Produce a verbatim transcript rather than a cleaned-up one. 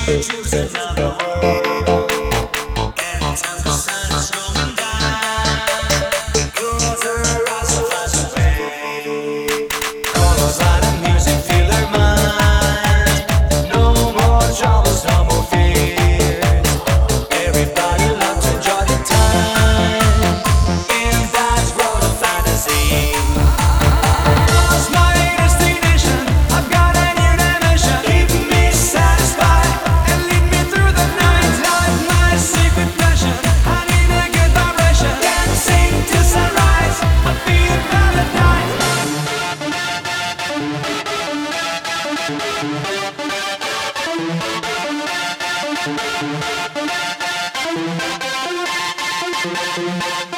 choose another world. Anytime the sun is going down, close her eyes and flash away. Colors, light and music fill their mind. No more troubles, no more fears. Everybody loves to enjoy the time in that world of fantasy. Lost my destination, I've got a new dimension. Keep me satisfied and lead me through the night. Like my secret passion, I need a good vibration. Dancing till sunrise, I feel paradise. Thank you.